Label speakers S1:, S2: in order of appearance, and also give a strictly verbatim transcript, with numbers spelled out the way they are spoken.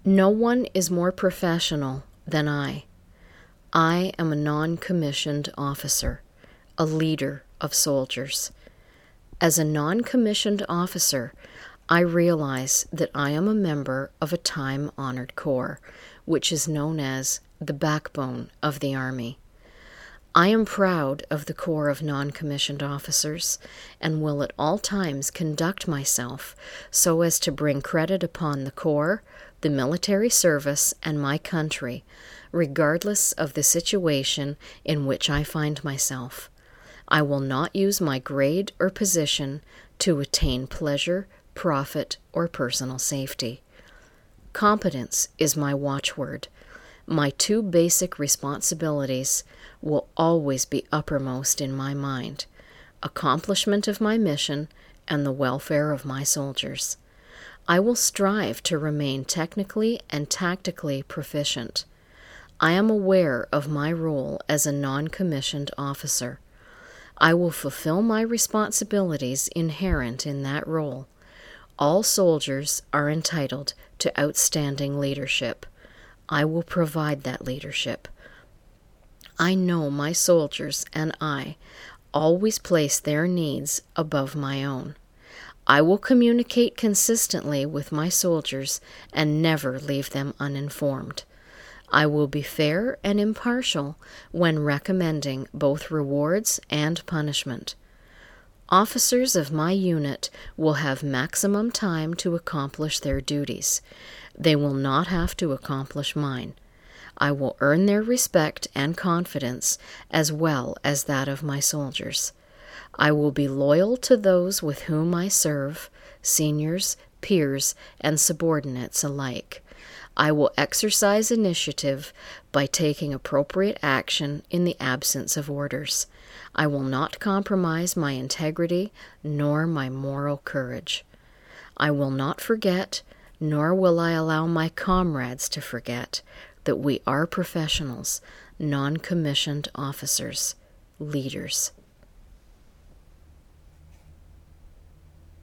S1: No one is more professional than I. I am a non-commissioned officer, a leader of soldiers. As a non-commissioned officer, I realize that I am a member of a time-honored corps, which is known as the backbone of the Army. I am proud of the Corps of Non-Commissioned Officers and will at all times conduct myself so as to bring credit upon the Corps, the military service, and my country, regardless of the situation in which I find myself. I will not use my grade or position to attain pleasure, profit, or personal safety. Competence is my watchword. My two basic responsibilities will always be uppermost in my mind: accomplishment of my mission and the welfare of my soldiers. I will strive to remain technically and tactically proficient. I am aware of my role as a non-commissioned officer. I will fulfill my responsibilities inherent in that role. All soldiers are entitled to outstanding leadership. I will provide that leadership. I know my soldiers and I always place their needs above my own. I will communicate consistently with my soldiers and never leave them uninformed. I will be fair and impartial when recommending both rewards and punishment. Officers of my unit will have maximum time to accomplish their duties. They will not have to accomplish mine. I will earn their respect and confidence as well as that of my soldiers. I will be loyal to those with whom I serve, seniors, peers, and subordinates alike. I will exercise initiative by taking appropriate action in the absence of orders. I will not compromise my integrity nor my moral courage. I will not forget, nor will I allow my comrades to forget, that we are professionals, non-commissioned officers, leaders.